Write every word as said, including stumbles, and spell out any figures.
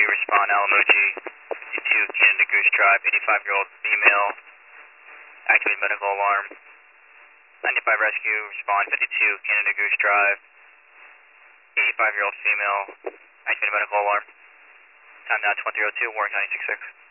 respond Alamoji, fifty-two Canada Goose Drive, eighty-five-year-old female, activate medical alarm. ninety-five Rescue, respond fifty-two Canada Goose Drive, eighty-five-year-old female, activate medical alarm. Time now twenty oh two, Warwick ninety-six point six.